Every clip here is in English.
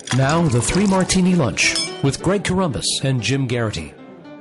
Now, the Three Martini Lunch with Greg Corombos and Jim Garrity.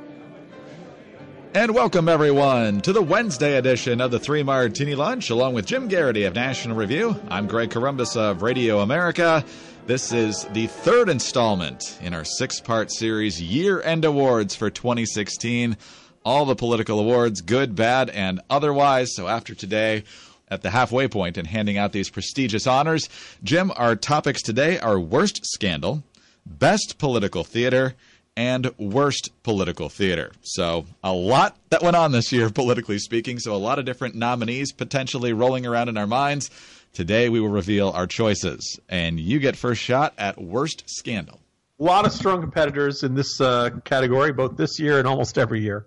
And welcome, everyone, to the Wednesday edition of the Three Martini Lunch, along with Jim Garrity of National Review. I'm Greg Corombos of Radio America. This is the third installment in our six-part series, Year-End Awards for 2016. All the political awards, good, bad, and otherwise. So after today, at the halfway point in handing out these prestigious honors, Jim, our topics today are Worst Scandal, Best Political Theater, and Worst Political Theater. So a lot that went on this year, politically speaking, so a lot of different nominees potentially rolling around in our minds. Today we will reveal our choices, and you get first shot at Worst Scandal. A lot of strong competitors in this category, both this year and almost every year.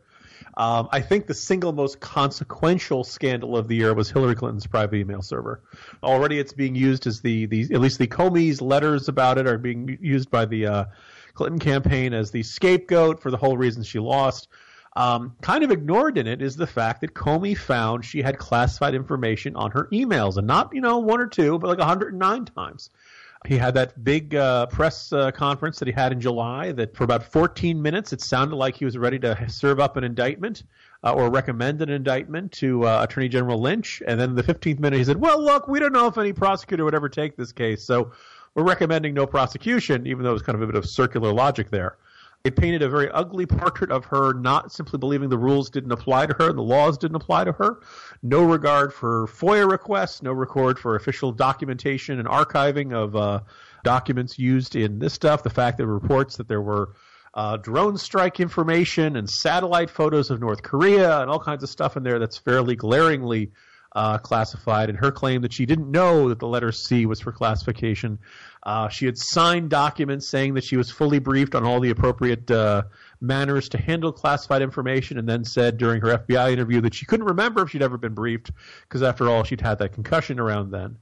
I think the single most consequential scandal of the year was Hillary Clinton's private email server. Already it's being used as at least the Comey's letters about it are being used by the Clinton campaign as the scapegoat for the whole reason she lost. Kind of ignored in it is the fact that Comey found she had classified information on her emails, and not, one or two, but like 109 times. He had that big press conference that he had in July that for about 14 minutes it sounded like he was ready to serve up an indictment or recommend an indictment to Attorney General Lynch. And then in the 15th minute he said, well, look, we don't know if any prosecutor would ever take this case, so we're recommending no prosecution, even though it was kind of a bit of circular logic there. It painted a very ugly portrait of her not simply believing the rules didn't apply to her and the laws didn't apply to her. No regard for FOIA requests, no record for official documentation and archiving of documents used in this stuff. The fact that reports that there were drone strike information and satellite photos of North Korea and all kinds of stuff in there that's fairly glaringly classified, and her claim that she didn't know that the letter C was for classification. She had signed documents saying that she was fully briefed on all the appropriate manners to handle classified information, and then said during her FBI interview that she couldn't remember if she'd ever been briefed because, after all, she'd had that concussion around then.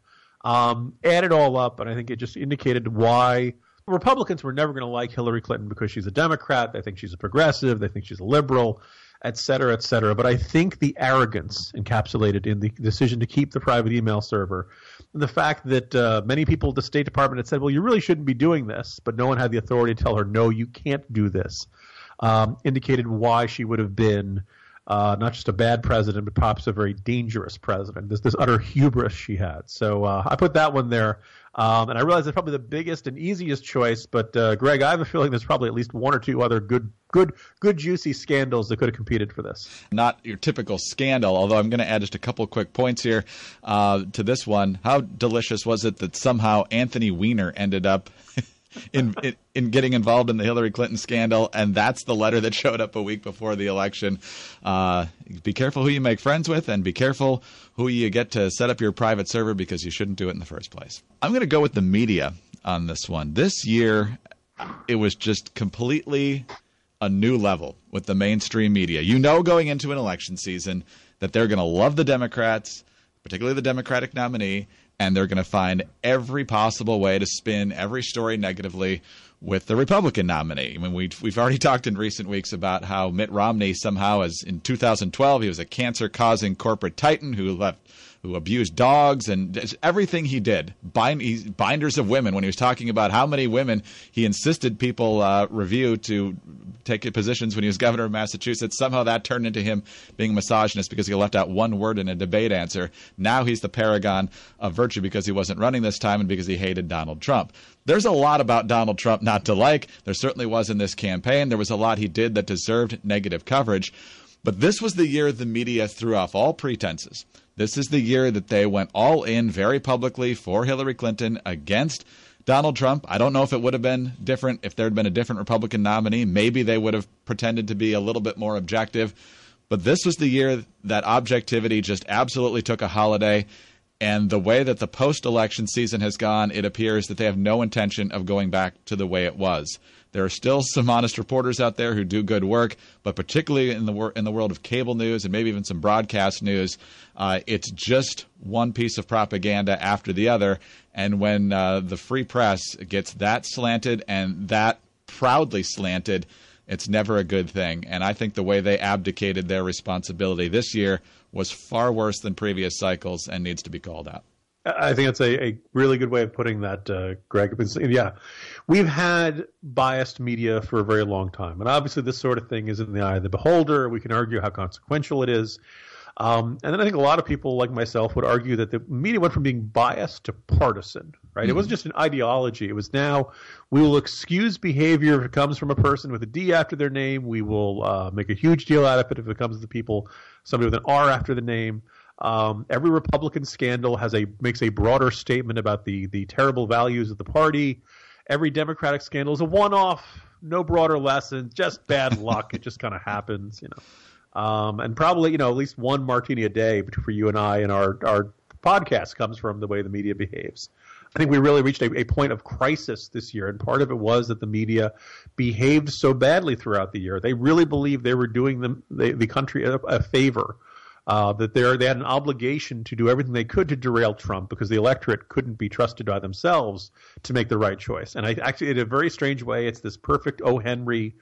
Add it all up, and I think it just indicated why Republicans were never going to like Hillary Clinton because she's a Democrat. They think she's a progressive. They think she's a liberal, et cetera, et cetera. But I think the arrogance encapsulated in the decision to keep the private email server, and the fact that many people at the State Department had said, well, you really shouldn't be doing this, but no one had the authority to tell her, no, you can't do this, indicated why she would have been not just a bad president, but perhaps a very dangerous president, this utter hubris she had. So I put that one there. And I realize it's probably the biggest and easiest choice, but Greg, I have a feeling there's probably at least one or two other good juicy scandals that could have competed for this. Not your typical scandal, although I'm going to add just a couple of quick points here to this one. How delicious was it that somehow Anthony Weiner ended up in getting involved in the Hillary Clinton scandal, and that's the letter that showed up a week before the election. Be careful who you make friends with, and be careful who you get to set up your private server, because you shouldn't do it in the first place. I'm going to go with the media on this one. This year, it was just completely a new level with the mainstream media. Going into an election season that they're going to love the Democrats, particularly the Democratic nominee, and they're going to find every possible way to spin every story negatively with the Republican nominee. I mean, we've already talked in recent weeks about how Mitt Romney somehow, as in 2012, he was a cancer-causing corporate titan who abused dogs, and everything he did, binders of women, when he was talking about how many women he insisted people review to take positions when he was governor of Massachusetts. Somehow that turned into him being a misogynist because he left out one word in a debate answer. Now he's the paragon of virtue because he wasn't running this time and because he hated Donald Trump. There's a lot about Donald Trump not to like. There certainly was in this campaign. There was a lot he did that deserved negative coverage. But this was the year the media threw off all pretenses. This is the year that they went all in very publicly for Hillary Clinton against Donald Trump. I don't know if it would have been different if there had been a different Republican nominee. Maybe they would have pretended to be a little bit more objective. But this was the year that objectivity just absolutely took a holiday. And the way that the post-election season has gone, it appears that they have no intention of going back to the way it was. There are still some honest reporters out there who do good work, but particularly in the world of cable news and maybe even some broadcast news, it's just one piece of propaganda after the other. And when the free press gets that slanted and that proudly slanted, it's never a good thing. And I think the way they abdicated their responsibility this year was far worse than previous cycles and needs to be called out. I think that's a really good way of putting that, Greg. Yeah, we've had biased media for a very long time. And obviously this sort of thing is in the eye of the beholder. We can argue how consequential it is. And then I think a lot of people like myself would argue that the media went from being biased to partisan, right? It wasn't just an ideology. It was now we will excuse behavior if it comes from a person with a D after their name. We will make a huge deal out of it if it comes to somebody with an R after the name. Every Republican scandal makes a broader statement about the terrible values of the party. Every Democratic scandal is a one-off, no broader lesson, just bad luck. It just kind of happens, and probably, at least one martini a day for you and I and our podcast comes from the way the media behaves. I think we really reached a point of crisis this year, and part of it was that the media behaved so badly throughout the year. They really believed they were doing the country a favor. That they had an obligation to do everything they could to derail Trump because the electorate couldn't be trusted by themselves to make the right choice. And in a very strange way, it's this perfect O. Henry,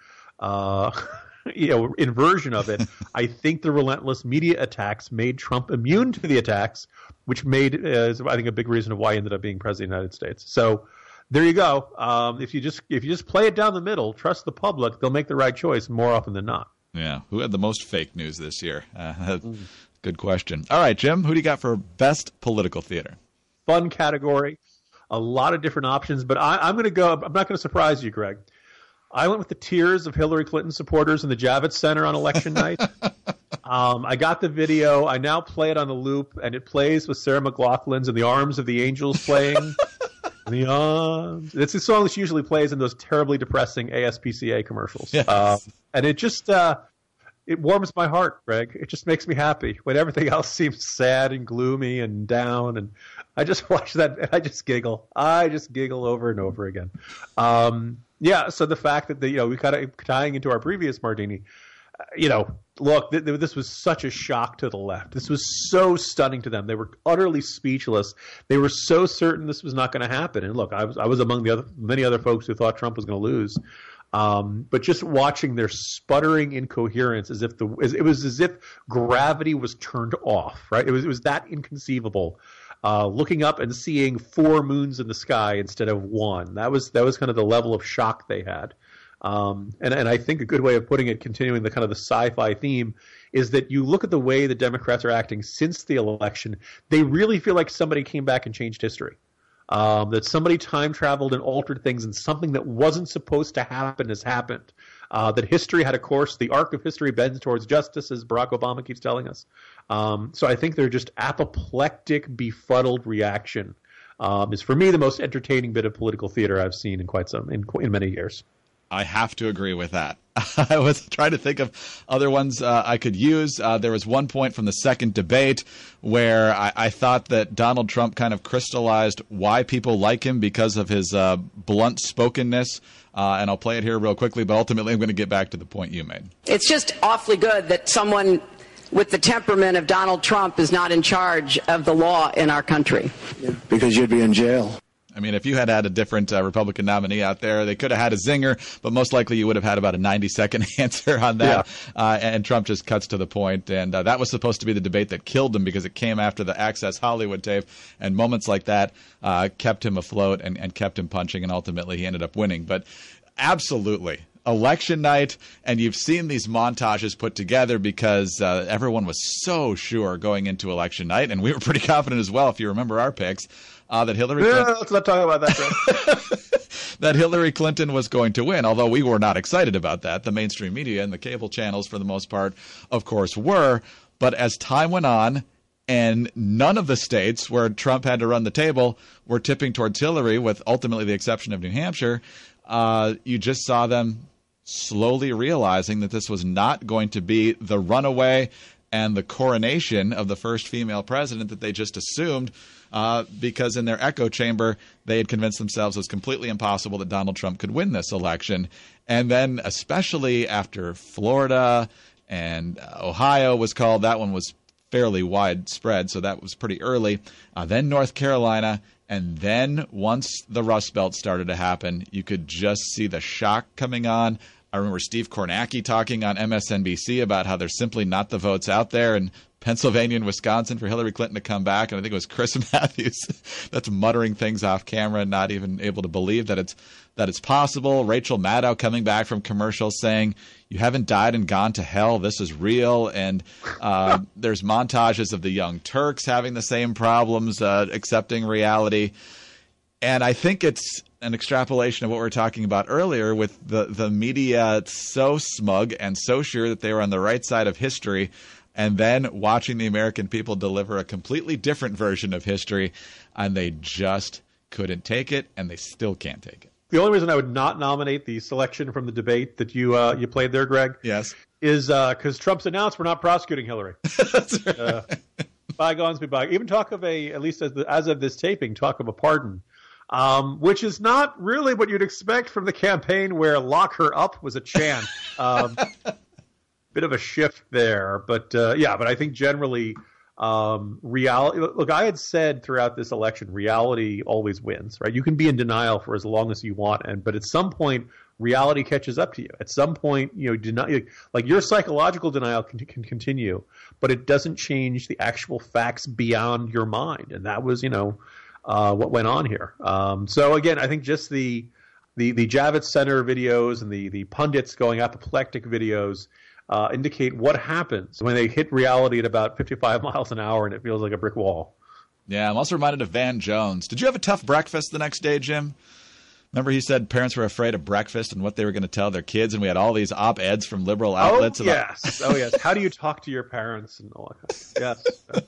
inversion of it. I think the relentless media attacks made Trump immune to the attacks, which is I think a big reason of why he ended up being president of the United States. So there you go. If you just play it down the middle, trust the public, they'll make the right choice more often than not. Yeah. Who had the most fake news this year? Good question. All right, Jim, who do you got for best political theater? Fun category. A lot of different options, but I'm going to go. I'm not going to surprise you, Greg. I went with the tears of Hillary Clinton supporters in the Javits Center on election night. I got the video. I now play it on the loop, and it plays with Sarah McLachlan's "In the Arms of the Angels" playing. It's a song that usually plays in those terribly depressing ASPCA commercials. Yes. And it just it warms my heart, Greg. It just makes me happy when everything else seems sad and gloomy and down. And I just watch that and I just giggle. I just giggle over and over again. So the fact that we kind of tying into our previous martini, look, this was such a shock to the left. This was so stunning to them. They were utterly speechless. They were so certain this was not going to happen. And look, I was among many other folks who thought Trump was going to lose. But just watching their sputtering incoherence it was as if gravity was turned off, right? It was that inconceivable. Looking up and seeing 4 moons in the sky instead of 1. That was kind of the level of shock they had. And I think a good way of putting it, continuing the kind of the sci-fi theme, is that you look at the way the Democrats are acting since the election. They really feel like somebody came back and changed history. That somebody time traveled and altered things, and something that wasn't supposed to happen has happened. That history had a course. The arc of history bends towards justice, as Barack Obama keeps telling us. So I think they're just apoplectic, befuddled reaction is, for me, the most entertaining bit of political theater I've seen in many years. I have to agree with that. I was trying to think of other ones I could use. There was one point from the second debate where I thought that Donald Trump kind of crystallized why people like him because of his blunt spokenness. And I'll play it here real quickly, but ultimately I'm going to get back to the point you made. It's just awfully good that someone with the temperament of Donald Trump is not in charge of the law in our country. Yeah, because you'd be in jail. I mean, if you had a different Republican nominee out there, they could have had a zinger, but most likely you would have had about a 90-second answer on that. Yeah. And Trump just cuts to the point. And that was supposed to be the debate that killed him because it came after the Access Hollywood tape. And moments like that kept him afloat and kept him punching. And ultimately he ended up winning. But absolutely. Election night, and you've seen these montages put together because everyone was so sure going into election night, and we were pretty confident as well, if you remember our picks, that Hillary Clinton... let's not talk about that. That Hillary Clinton was going to win, although we were not excited about that. The mainstream media and the cable channels, for the most part, of course, were. But as time went on, and none of the states where Trump had to run the table were tipping towards Hillary, with ultimately the exception of New Hampshire, you just saw them slowly realizing that this was not going to be the runaway and the coronation of the first female president that they just assumed, because in their echo chamber, they had convinced themselves it was completely impossible that Donald Trump could win this election. And then especially after Florida and Ohio was called, that one was fairly widespread, so that was pretty early. Then North Carolina. And then once the Rust Belt started to happen, you could just see the shock coming on. I remember Steve Kornacki talking on MSNBC about how there's simply not the votes out there. And Pennsylvania and Wisconsin for Hillary Clinton to come back. And I think it was Chris Matthews that's muttering things off camera, not even able to believe that it's possible. Rachel Maddow coming back from commercials saying, "You haven't died and gone to hell. This is real." And there's montages of the Young Turks having the same problems, accepting reality. And I think it's an extrapolation of what we were talking about earlier with the media so smug and so sure that they were on the right side of history, and then watching the American people deliver a completely different version of history, and they just couldn't take it, and they still can't take it. The only reason I would not nominate the selection from the debate that you played there, Greg, yes, is because Trump's announced we're not prosecuting Hillary. That's right. Bygones be bygones. Even talk of at least as of this taping, talk of a pardon. Which is not really what you'd expect from the campaign where "lock her up" was a chant. Bit of a shift there, but I think generally reality. Look, I had said throughout this election, reality always wins, right? You can be in denial for as long as you want, but at some point, reality catches up to you. At some point, like your psychological denial can continue, but it doesn't change the actual facts beyond your mind, and that was, what went on here. So again, I think just the Javits Center videos and the pundits going apoplectic videos indicate what happens when they hit reality at about 55 miles an hour and it feels like a brick wall. Yeah, I'm also reminded of Van Jones. Did you have a tough breakfast the next day, Jim? Remember he said parents were afraid of breakfast and what they were going to tell their kids, and we had all these op-eds from liberal outlets. Oh, yes. How do you talk to your parents and all that? Yes.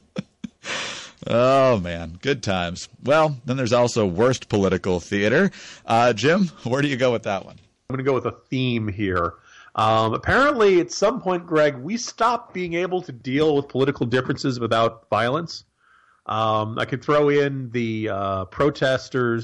Oh, man. Good times. Well, then there's also worst political theater. Jim, where do you go with that one? I'm going to go with a theme here. Apparently, at some point, Greg, we stopped being able to deal with political differences without violence. I could throw in the protesters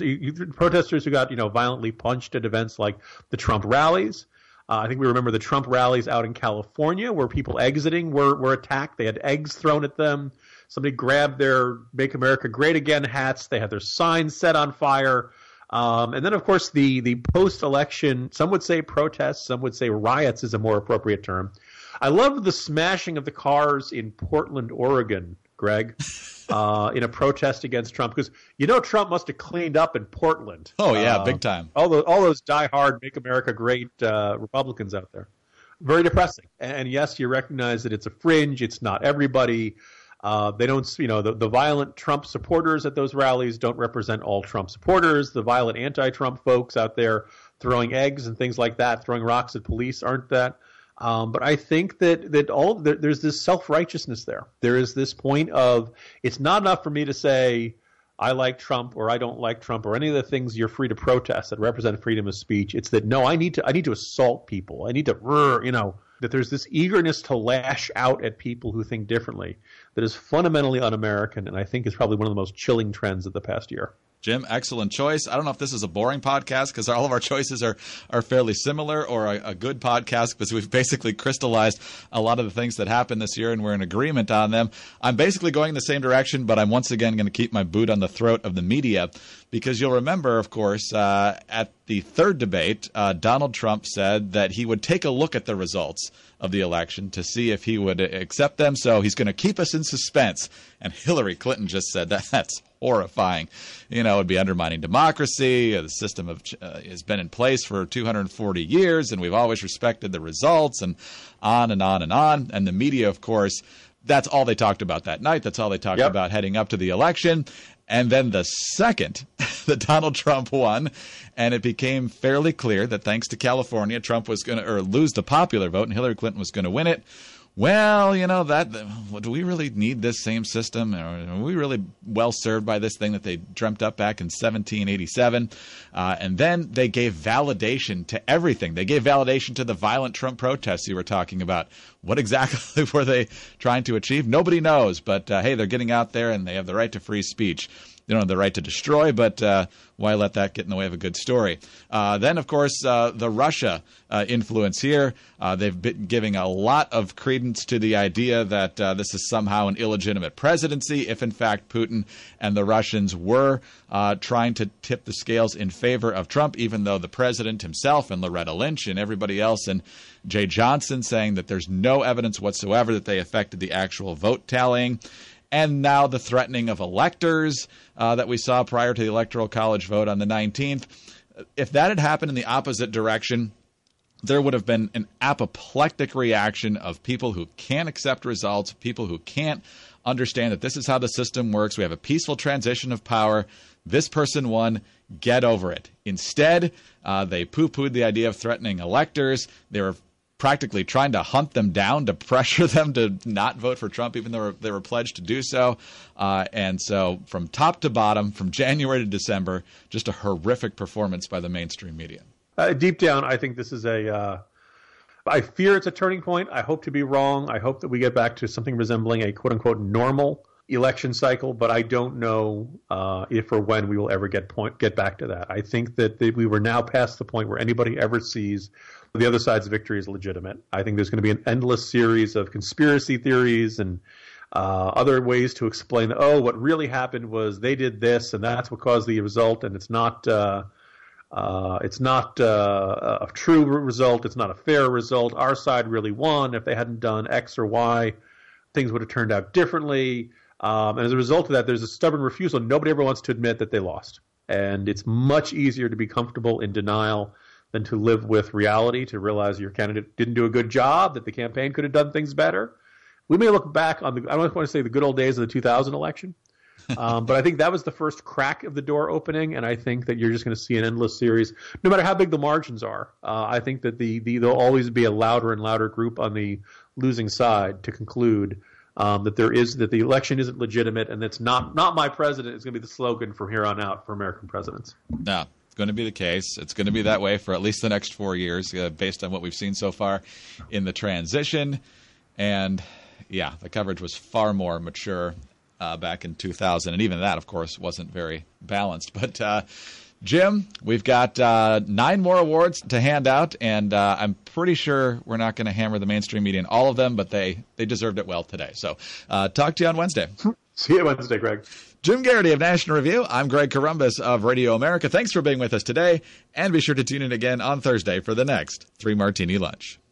who got violently punched at events like the Trump rallies. I think we remember the Trump rallies out in California where people exiting were attacked. They had eggs thrown at them. Somebody grabbed their "Make America Great Again" hats. They had their signs set on fire. And then, of course, the post-election, some would say protests, some would say riots is a more appropriate term. I love the smashing of the cars in Portland, Oregon, Greg, in a protest against Trump. Because Trump must have cleaned up in Portland. Oh, yeah, big time. All those diehard "Make America Great" Republicans out there. Very depressing. And yes, you recognize that it's a fringe. It's not everybody. They don't, the violent Trump supporters at those rallies don't represent all Trump supporters. The violent anti-Trump folks out there throwing eggs and things like that, throwing rocks at police aren't that. But I think that there's this self-righteousness there. There is this point of it's not enough for me to say I like Trump or I don't like Trump or any of the things you're free to protest that represent freedom of speech. It's that, no, I need to assault people. I need to, that there's this eagerness to lash out at people who think differently that is fundamentally un-American, and I think is probably one of the most chilling trends of the past year. Jim, excellent choice. I don't know if this is a boring podcast because all of our choices are fairly similar, or a good podcast because we've basically crystallized a lot of the things that happened this year and we're in agreement on them. I'm basically going in the same direction, but I'm once again going to keep my boot on the throat of the media because you'll remember, of course, at the third debate, Donald Trump said that he would take a look at the results of the election to see if he would accept them. So he's going to keep us in suspense. And Hillary Clinton just said that's horrifying. It would be undermining democracy. The system has been in place for 240 years, and we've always respected the results, and on and on and on. And the media, of course, that's all they talked about that night. That's all they talked about heading up to the election. And then the second that Donald Trump won, and it became fairly clear that thanks to California, Trump was going to lose the popular vote and Hillary Clinton was going to win it. Well, do we really need this same system? Are we really well served by this thing that they dreamt up back in 1787? And then they gave validation to everything. They gave validation to the violent Trump protests you were talking about. What exactly were they trying to achieve? Nobody knows. But, hey, they're getting out there and they have the right to free speech. they don't have the right to destroy, but why let that get in the way of a good story? Then, of course, the Russia influence here. They've been giving a lot of credence to the idea that this is somehow an illegitimate presidency, if in fact Putin and the Russians were trying to tip the scales in favor of Trump, even though the president himself and Loretta Lynch and everybody else and Jay Johnson saying that there's no evidence whatsoever that they affected the actual vote tallying. And now the threatening of electors that we saw prior to the Electoral College vote on the 19th. If that had happened in the opposite direction, there would have been an apoplectic reaction of people who can't accept results, people who can't understand that this is how the system works. We have a peaceful transition of power. This person won. Get over it. Instead, they poo-pooed the idea of threatening electors. They were practically trying to hunt them down to pressure them to not vote for Trump, even though they were pledged to do so. And so from top to bottom, from January to December, just a horrific performance by the mainstream media. Deep down, I think this is I fear it's a turning point. I hope to be wrong. I hope that we get back to something resembling a quote-unquote normal election cycle, but I don't know if or when we will ever get back to that. I think that we were now past the point where anybody ever sees the other side's victory is legitimate. I think there's going to be an endless series of conspiracy theories and other ways to explain, what really happened was they did this and that's what caused the result, and it's not a true result. It's not a fair result. Our side really won. If they hadn't done X or Y, things would have turned out differently. And as a result of that, there's a stubborn refusal. Nobody ever wants to admit that they lost. And it's much easier to be comfortable in denial than to live with reality, to realize your candidate didn't do a good job, that the campaign could have done things better. We may look back on I don't want to say the good old days of the 2000 election, but I think that was the first crack of the door opening, and I think that you're just going to see an endless series, no matter how big the margins are. I think that there'll always be a louder and louder group on the losing side to conclude that the election isn't legitimate, and that's not my president is going to be the slogan from here on out for American presidents. No, it's going to be the case. It's going to be that way for at least the next 4 years, based on what we've seen so far in the transition. And yeah, the coverage was far more mature back in 2000, and even that, of course, wasn't very balanced. But Jim, we've got 9 more awards to hand out, and I'm pretty sure we're not going to hammer the mainstream media in all of them, but they deserved it well today. So talk to you on Wednesday. See you Wednesday, Greg. Jim Garrity of National Review. I'm Greg Corombos of Radio America. Thanks for being with us today, and be sure to tune in again on Thursday for the next 3 Martini Lunch.